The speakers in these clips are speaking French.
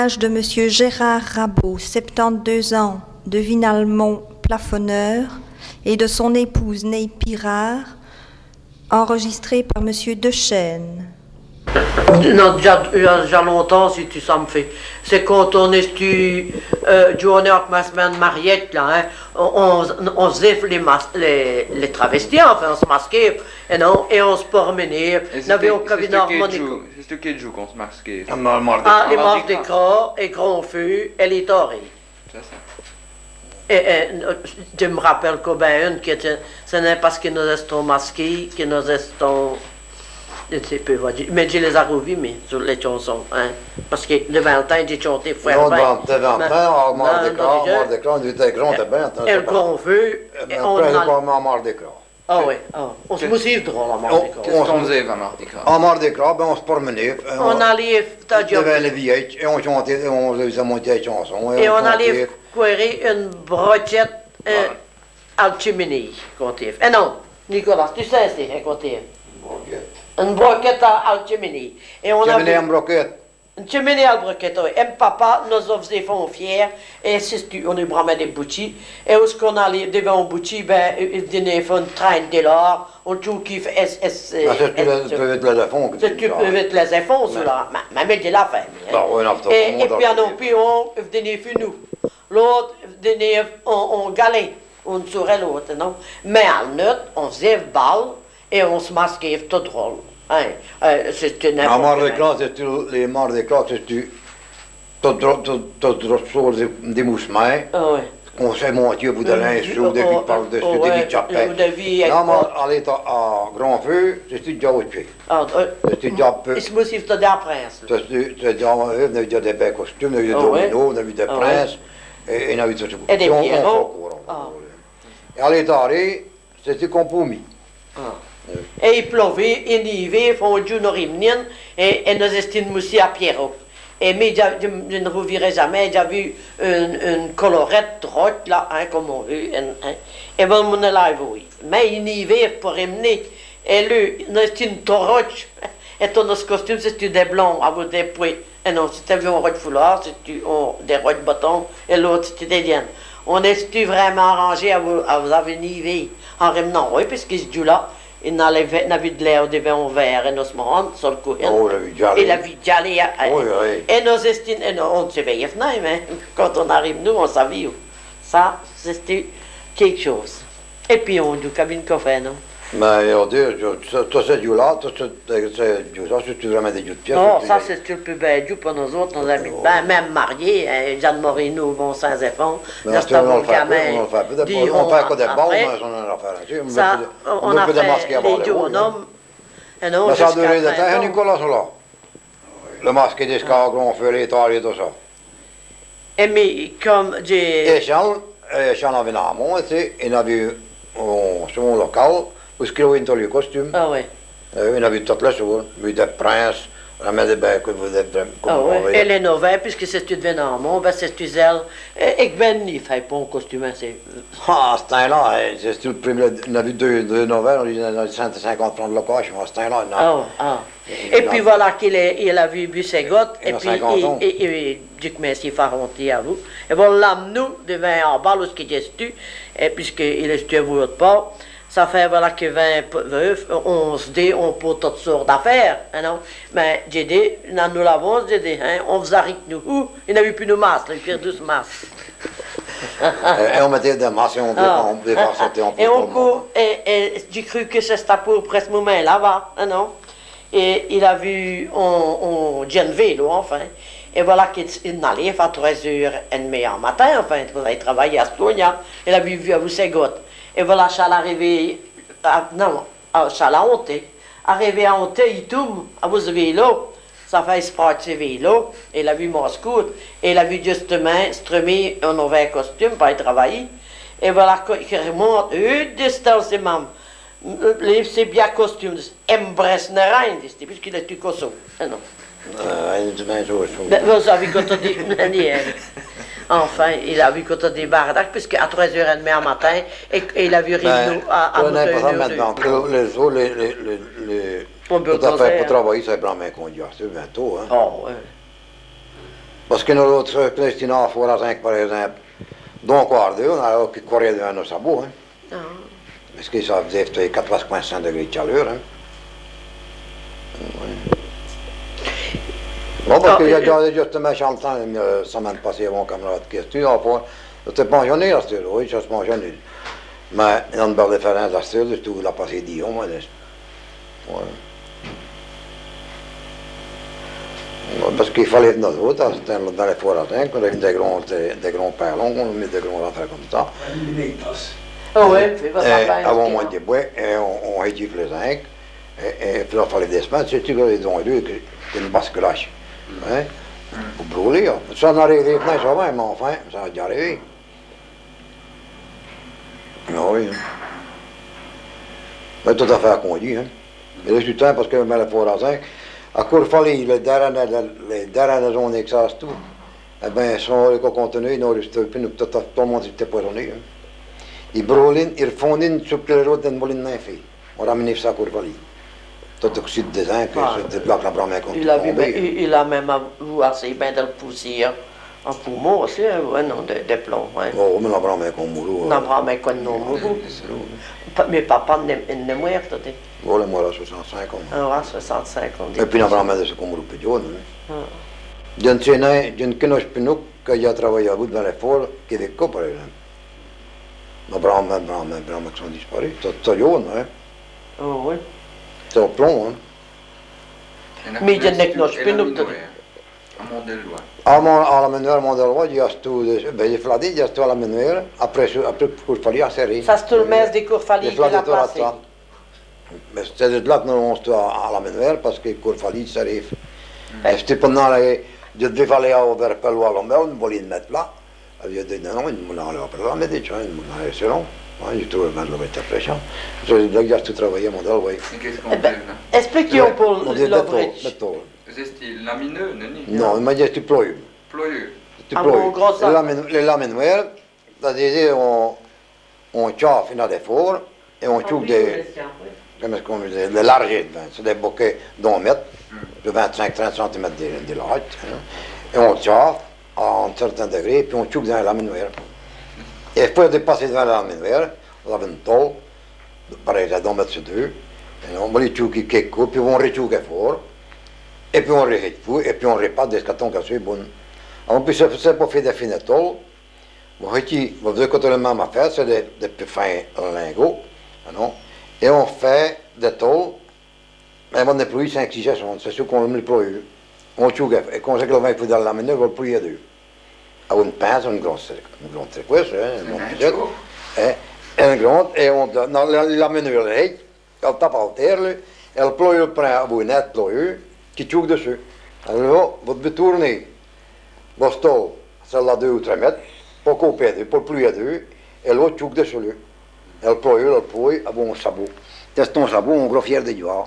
De Monsieur Gérard Rabot, 72 ans, de Vinalmont, plafonneur, et de son épouse Ney Pirard, enregistré par Monsieur Dechêne. Non, déjà longtemps, si tu ça me fait. C'est quand on est du journée avec ma semaine Mariette, là, hein, on faisait les travestis, enfin, on se masquait, et on se promenait. C'est ce quel jour qu'on se masquait? Les marches des Gras, et Grand Feu, et les Torées. C'est ça. Et je me rappelle que ben une qui était, ce n'est parce que nous étions masqués, que nous étions, je ne sais pas, mais je les ai revus, mais sur les chansons, hein, parce que le 21, j'ai chanté fort. Non, de 21, on mort d'écran, on était grand, t'es bien. Et le Grand Feu, on a mort d'écran. Ah oui, on se motive drôle à mort d'écran. Qu'est-ce qu'on faisait à mort d'écran? En mort d'écran, ben on se promenait. On allait, devant les vieilles, et on chantait, on faisait monter les chansons. Et on allait courir une brochette à la cheminée, compté. Eh non, Nicolas, tu sais, c'est un compté. Une broquette à la cheminée. Et on cheminée en broquette. Une cheminée à la broquette, oui. Et papa nous faisait font fiers. Et on nous bramait des boutis. Et où est-ce qu'on allait devant un bouti, ben, il donnait un train de l'or. On trouve qu'il fait tu peux être les effonds. Tu peux être les effonds, cela. Mais il l'a fait. Et puis, on donnait nous. L'autre, on galait. On ne saurait l'autre, non? Mais à l'autre, on faisait balle et on se masquait tout drôle. Hein? C'est une en mort d'écran, c'est les morts d'écran, c'est tout sur des moussements. Qu'on s'est monté au bout de l'insou, des vies par-dessus, des vies chapées. Non, mais en étant à grand feu, c'est déjà au pied. C'est déjà peu. Et ce motif, c'est des princes. C'est déjà, on a vu des belles costumes, on a vu des dominos, on a vu des princes, et on a vu tout ça. Et des pierrots. Et à l'étaré, c'était compromis. Et il pleuvait, il nivait, font du norimnien, et nous étions aussi à Pierrot. Et mais je ne reverrai jamais, j'ai vu une colorette droite là, hein, comme on veut, et bon, on l'a vu. Mais il nivait pour emmener, et lui, nous étions une toroche, et ton costume, c'était des blancs, avec des pouets. Et non, c'était un roi de foulard, c'était des rois de bâton, et l'autre, c'était des liens. On était vraiment arrangé à vous niver en remenant, oui, puisque ce jour-là, il n'avait de l'air devant un verre, et nous se rendons sur le coup. Et la vie d'y et nous estime, on se veille, mais quand on arrive, nous, on savait où. Ça, c'était quelque chose. Et puis, on dit cabine café, non? Mais on dit, tout ce jour-là, c'est vraiment des jours de pièces. Non, ça, c'est le plus bel jour pour nous autres, nos amis. Ben, même mariés, Jeanne Morino, vont sans effort. On le fait peu, on fait que des bons, mais on en a fait ça, on a fait les journaux. Mais ça a duré de temps, Nicolas, cela. Le masque des scargons, on fait les tailles et tout ça. Et mais, comme j'ai... Et Charles avait un amont, il avait sur mon local, où il avait tous les costumes. Ah oui. Il avait toutes les choses, il avait des princes, il avait des belles que vous êtes... Ah oui, et les nouvelles, puisque c'est tout de amont, ben c'est tout elle. Et ben, il fait pas un costume, c'est... Ah, ce temps-là, c'est le premier, il avait deux nouvelles, il avait 150 francs de location, à ce temps-là. Et puis voilà qu'il a vu Busségotte, et puis et Duc Messi Faronti à vous. Et voilà, nous, devant en bas, où il est tu, et puisqu'il est tu à vous autre part, ça fait voilà que 20 veufs, on se dit, on peut toutes sortes d'affaires, non? Mais j'ai dit, nous l'avons, j'ai dit, on faisait avec nous, il n'avait plus de masques, il perd 12 masques. Et on mettait des masques et on dépassait en et j'ai cru que c'était pour presque ce moment là-bas, non? Et il a vu on vélo, enfin. Et voilà qu'il allait à 3h30 en matin, enfin, il allait travailler à Stonia. Il a vu à Busségotte. Et voilà, Charles arrivé à Honté. Arrivé à Honté, il tombe à vos vélo. Ça fait sport de vélo. Et il a vu mon scout. Et il a vu justement Strumé un nouvel costume pour y travailler. Et voilà qu'il remonte une distance, même. C'est bien costume. Embresse-ne-rien, puisqu'il est tout cosso. Non. Vous avez quand on dit, enfin, il a vu quand on dit bardac, puisqu'à 3h30 en matin, et il a vu Rino à 1h. Maintenant, les autres, pour travailler, ça prend main qu'on dit, c'est bientôt. Oh, oui. Parce que nous autres, Christina, il faut la 5 par exemple. Donc, on a qui courait dans nos sabots. Hein. Parce que ça faisait 4,5 degrés de chaleur. Hein. Ouais. Bon, parce qu'il y a justement chantant la semaine passée, mon camarade qui est c'était pensionné à ce style, oui, ça se pensionné. Mais il y a une belle différence à ce style, c'est tout, il a passé 10 ans, moi. Ouais. Parce qu'il fallait nous autres, dans les foires à 5, on avait des grands perlons, on met des grands affaires comme ça. Oui, c'est pas ça. Avant moins de bois, on réduit les 5, et puis il fallait des semaines, c'est tout les dons et deux, une basculage. Hein? Pour brûler, ça n'arrive pas, ça va, mais enfin, ça a déjà arrivé. Ah oui. Mais tout à fait conduit, hein. Mais là, je suis temps parce que je mets la foire à 5. À Courfali, les dernières journées que ça se tout, eh bien, si on continue, nous restons, puis tout le monde était poisonné. Hein. Ils brûlent, ils fondent sur les routes d'un moulin d'un fait. On ramène ça à Courfali. Tout au sud des ans, que c'était là que la première contre il a même avoué assez bien de le pousser en poumon aussi, ouais, non, de plomb. Ouais. Oh, mais la première qu'on mourut. La première qu'on nous mourut. Mais papa n'est mort, tu dis. Oh, la mort à 65 ans. Ah, 65 ans. Et puis la première de ce qu'on mourut plus jeune. Il y a une kenoche pinouk qui a travaillé à bout dans les forts, qui est des copains, par exemple. La première qui sont disparus. C'est jeune, hein. Oh, oui. C'est au plomb, hein. Mais il y a une kenoche pinouk, tu dis. À la menuire, à Mondellois, il y a tout, ben, il fladé, il y a tout à la menuire, après Courfali, à serrer. Ça, c'est tout le mess des Courfali qui l'a passé. Mais c'est de là que nous avons tout à la menuire, parce que Courfali, ça arrive. Et c'était pendant les, je devais aller vers Pellois à l'Ombel, on voulait le mettre là. Il a dit, non, il m'a allé après là, mais dit, tiens, il m'a allé selon. J'ai trouvé bien de l'interprétation. C'est là que j'ai tout travaillé à Mondel, oui. Qu'est-ce qu'on fait là? Expliquons pour l'ouvrage. C'est lamineux, non, il m'a dit c'est ployeux. Ployeux. C'est ployeux. Les lamineurs, c'est-à-dire on chauffe dans des fours et on chauffe des... Comment est-ce qu'on dit? Des largettes, c'est des bouquets d'1 mètre, de 25-30 cm de large. Et on chauffe à un certain degré, puis on chauffe dans les lamineurs. Et après de passer dans les lamineurs, on a une tôle, par exemple, d'1 mètre sur 2, et on va les chauffer quelques coups, puis on rechauffe fort. Et puis on rejette tout, et puis on répare des cartons cassés bonnes. En plus, c'est pour faire des fines tôles. Vous voyez, quand on a même affaire, c'est des plus fins lingots. Non? Et on fait des tôles, mais on déploie 5-6 sessions, c'est sûr qu'on le déploie. On choue, et quand c'est que le vin est dans la manœuvre, on le plie à deux. Avec une pince, une grande triquette, une grande piquette, et une grande, et on donne la manœuvre, elle tape à terre, elle ploie le prend à vous net, qui choque dessus. Alors, vous devez tourner votre stôle, celle-là 2 ou 3 mètres, pour couper à deux, pour plier à deux, et l'autre choque dessus. Elle ploie à bon sabot. C'est ton sabot, on gros fier de joie.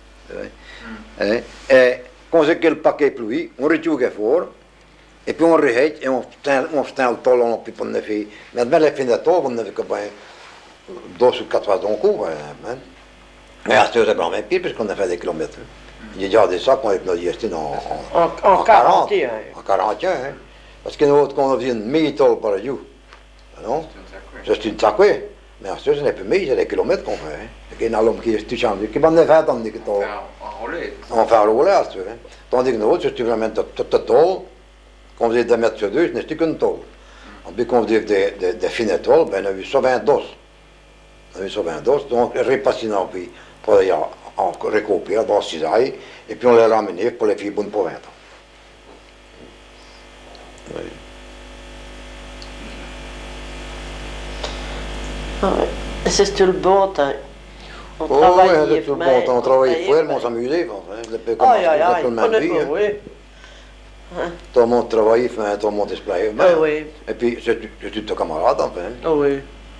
Et quand c'est que le paquet plie, on rechoque fort, et puis on rejette, et on se le tôle, on peut pas le faire. Mais maintenant, les fins de tôle, on ne fait que 2 ou 4 fois d'un coup. Mais à ce moment-là, c'est vraiment pire, puisqu'on a fait des kilomètres. J'ai déjà des sacs qu'on a resté en 41. En 41, hein. Parce que nous autres, quand on faisait une demi-tôle par jour, non? C'est une sacouée. Mais en ce moment, ce n'est plus mis, c'est des kilomètres qu'on fait. Hein. Il y a un homme qui est changé, qui va 20 ans, dit que tôle. On fait enrouler, à ce moment. Tandis que nous autres, c'était vraiment toute tôle, qu'on faisait 2 mètres sur 2, ce n'était qu'une tôle. Et puis qu'on faisait des fines tôles, ben on a eu 120 d'os. On a eu 120 d'os, donc répassiner, puis pour aller en récupérer dans cisaille, et puis on les ramenait pour les faire bonnes pour 20 ans. Oui. C'est tout le bon temps. On travaillait fort, on travaillait fort, mais on s'amusait. Tout le monde travaillait, tout le monde esplayait. Oui. Et puis, c'est tout camarade, enfin. Oui.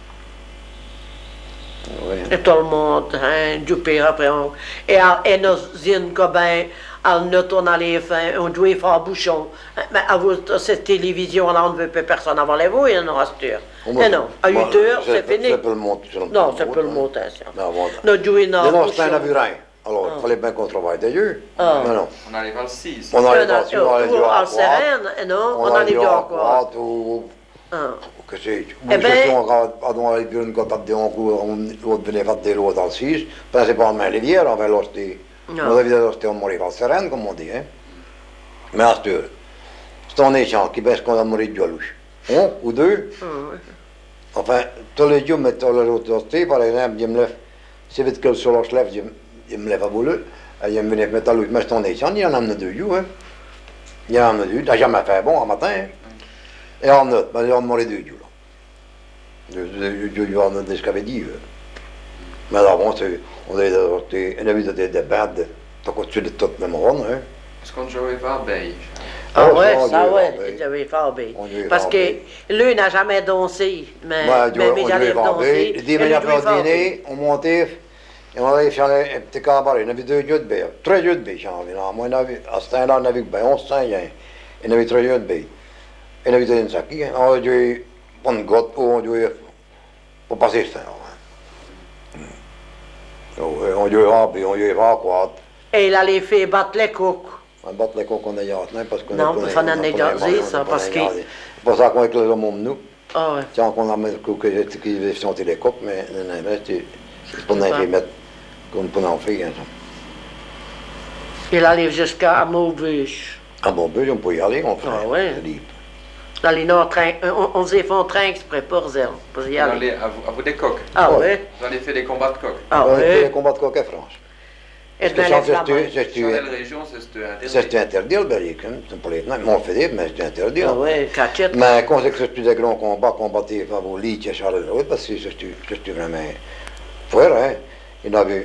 Oui. Et tout le monde, du pire après. Et nos zines, nous tournons les fins, on doit faire un bouchon. Mais à cette télévision-là, on ne veut pas personne avant les vous, il y en aura sûr. Mais non, à 8 heures, c'est fini. C'est pas le montant. Non, c'est pas le montant. Non, c'est un avion. Alors, il fallait bien qu'on travaille d'ailleurs. Ah. Mais non. On arrive à le 6. On arrive à en Sérène, non? On arrive à quoi? Que c'est. Eh ben- On arrive à une cote de on venait faire des lots dans le 6, principalement les vières, on va l'acheter. On avait l'acheter en mourir en Sérène, comme on dit. Hein. Mais à ce c'est un échange qui baisse qu'on a mouru de Jolouche. Un ou deux. Enfin, tous les jours, mais tous les autres, par exemple, je me lève, c'est vite que le soleil se lève, je me lève à boulot, je me lève mettre à l'autre, mais c'est un échange, il y en a deux jours. Hein. Il y en a deux, il n'a jamais fait bon, un matin. Hein. Et en autre, ben, on mourit deux jours. Deux jours, on a ce qu'avait dit. Mais avant, on avait des bandes, t'as continué de tout le monde. Hein. Est-ce qu'on jouait vers Beige? Ah ouais, ça ouais, il avait fait bien. Parce que lui n'a jamais dansé, mais j'allais danser. Le dimanche après le dîner, on montait, et on allait faire un petit cabaret. On avait 2 jeux de baie, 3 jeux de baie, moi, à ce temps-là, on avait 11 ans, on avait 3 jeux de baie. Et on avait des sacs, on a joué une goutte, on jouait pour passer ce temps. On jouait pas quoi. Et il allait faire battre les coques. On bat les coques qu'on a yacht, parce qu'on non, ça n'en est gardé, ça, parce que... C'est pour ça qu'on éclaire le monde, nous. Ah ouais. Tiens, qu'on a mis qui veut chanter les coques, mais c'est pour nous mettre comme pour en faire. Il allait jusqu'à Maubeuge. À Maubeuge, on peut y aller, on fait. Ah ouais. Là, on faisait un train exprès pour y aller. On allait à vous des coques. Ah ouais. Vous allez faire des combats de coques. Ah ouais. On fait ouais. des combats de coques à France. Et dans les Flamands. Dans quelle région c'est interdit, le Belgique. C'est pour les mais on fait des, mais c'est interdit. Ah ouais, cachette. Mais quand c'est que c'est des grands combats, combattre vos lits à Charleroi, parce que c'est vraiment fort, hein. Il y avait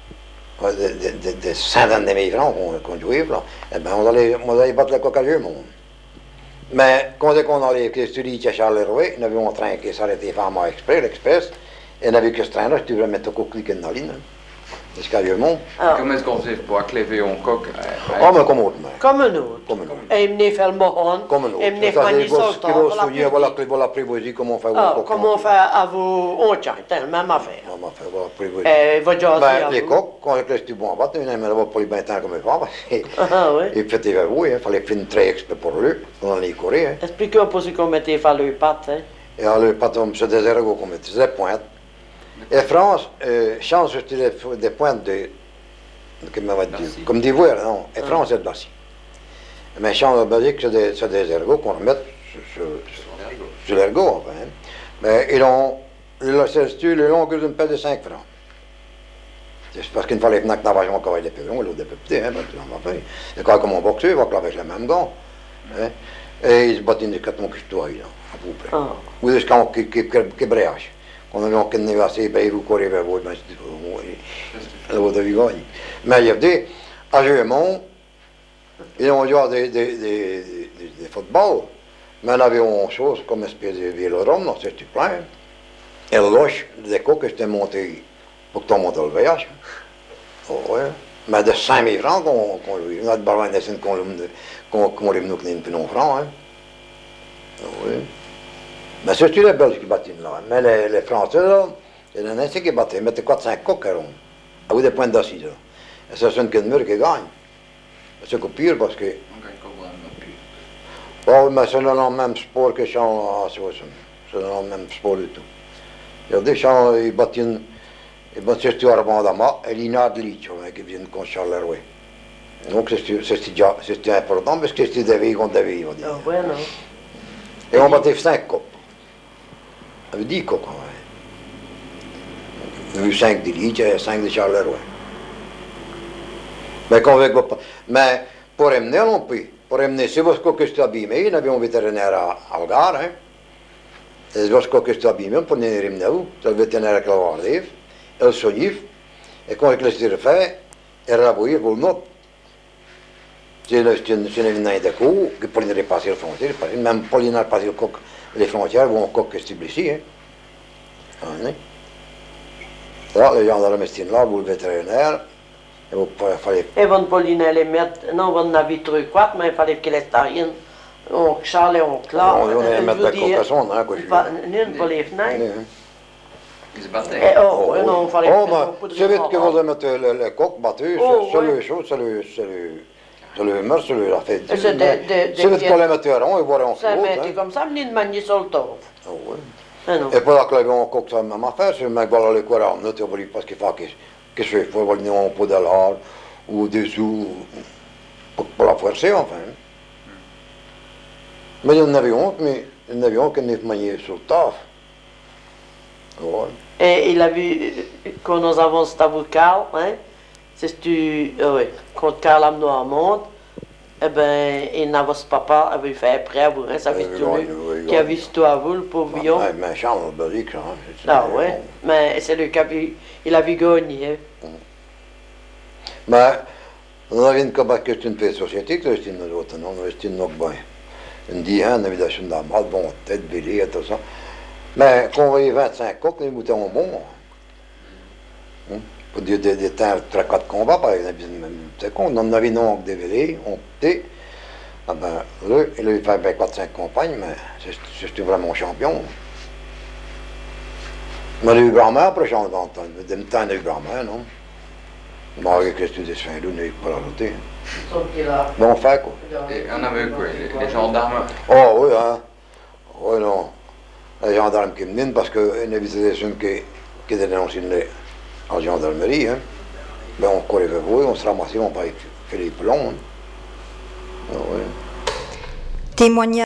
des centaines de migrants qu'on jouait, là. Eh bien, on allait battre la coque à tout le monde. Mais quand on allait que ce lit à Charleroi, il y avait un train qui s'arrêtait vraiment l'Express, et il n'y avait que ce train-là, tu devais mettre le coq cliquer dans la ligne. Jusqu'à Vieux-Mont. Comment est-ce qu'on faisait pour accléver un coq? Oh, mais comme autre. Comme un autre. Et il venait faire le moron. Comme un autre. Et il venait faire les soltants. Voilà, prévoisie, comment on fait au coq. Comment on fait à vos... On tient, même affaire. On fait, voilà, prévoisie. Et votre jaser à vous. Les coqs, quand ils restent bon à battre, ils n'aimaient pas les bâtins comme ils font. Ah oui. Et puis, il fallait faire une très exprès pour eux, dans les courir. Expliquez-moi pour ce qu'on mettait faire le pattes. Et alors, le patin, c'est des ergots qu'on mettait, c'est des pointes. Et France, change des pointes de... Comme des voiles, non. Et France, c'est de l'acier. Mais champ de Belgique, c'est des ergots qu'on remet sur l'ergot, enfin. Mais ils ont le longueur d'une pelle de 5 francs. C'est parce qu'il fallait que nous avions encore les plus longs, l'autre des plus petits, hein, et quand comme on boxeur, il va que avec les mêmes gants. Hein. Et ils se battent des cartons qui se tournent, à peu près. Ou des cartons qui brèchent. Quand on a qu'une assez, ben, vous courez vers vous, ben, c'est du gagne. Mais il y a des, à Gémont, ils ont joué des footballs, mais on avait une chose comme une espèce de vélodrome, dans cette plein. Et l'oche des coques était monté pour que tu montes le voyage. Oh, ouais. Mais de 5 000 francs qu'on lui, on a de barbanes des scènes qu'on lui nous connaît plus non francs. Hein. Oh, ouais. Mais c'est les Belges qui battent là. Mais les Français, là, il y en a qui battent, ils mettent 4-5 coques à rond, avec des points d'assises. Et c'est une mur qui gagne. C'est pire parce que. On gagne comment pire? Bon, mais c'est dans le même sport que Jean Association. C'est dans le même sport du tout. Il y a des gens, ils battent une. Ils battent cette histoire d'Ama, et il y a de l'île, qui viennent contre Charleroi. Donc c'était important parce que c'était des vies contre des vies, on dit. Ah, ouais, non. Et on battait 5 coques. On avait 10 coques, on avait 5 de l'île et 5 de Charleroi. Mais pour emmener, on peut. Pour emmener, c'est parce que c'est abîmé, on avait un vétérinaire à Algar, hein. C'est parce que c'est abîmé, on peut venir emmener où. C'est le vétérinaire qui l'a gardé, il soigne, et quand il s'est refait, il a rabouillé pour le note. C'est une venue de coup, qui pour venir passer les frontières, même pour venir passer les frontières, vont encore que c'est ici, hein. Là, les gens de la médecine là, vous le vétérinaire, il fallait... Et von Pauline les mettre, non, von avait 3-4, mais il fallait qu'il ait rien. On Charles et on Claude. On allait mettre la cocassonne, hein, quoi. Nul pour les fenêtres. Ils se battaient. Oh, ouais, non, il fallait c'est vite que vous mettez le coq battu, c'est le chaud, c'est le meur, c'est la fête. C'est vite qu'on les mettait à rond et voilà, on se ça mettait comme ça, venir de manier sur le torf. Oh, ouais. Et pour la clé, on coque ça même affaire, c'est le mec voilà le quoi, on note, parce qu'il faut que je fais, il faut venir en pot de l'art ou des sous pour la forcer, enfin. Mais il y en avait honte, mais il y en avait honte qu'on ait manié sur le taf. Ouais. Et il a vu, quand nous avons cet avocat, hein, c'est oui, quand Carl a nous monte, eh ben, il n'avait papa avait fait après à vous, hein, ça fait tout lui, qui a vu tout à vous, le pauvre vieux. Mais Charles Beric, ça. Ah ouais, mais c'est lui qui a vu, il a vu gagner. Mais, on avait une cabane que c'est une fête société, que c'est une autre, non, c'est une autre, une dizaine, une évidation d'amballe, bon, tête, belée, et tout ça. Mais quand on voyait 25 coqs, les moutons bons. Pour dire des temps, 3-4 combats, par exemple, c'est con, on en avait non des vélés, on était. Ah ben, là, il avait fait 4-5 compagnes, mais c'était vraiment champion. Mais il y a eu grand-mère après, j'en entends. Des temps, il y a eu grand-mère, non? Bon, avec les studios de Saint-Loup, il n'y a pas la rajouter. Bon, on fait quoi. Et on avait quoi, les gendarmes? Oh, oui, hein. Oui, non. Les gendarmes qui me parce qu'il y a une visitation qui est dénoncée en gendarmerie. Hein. Ben, on courait vers vous, on se ramassait, on fait les plombs. Hein. Ah, ouais. Témoignage.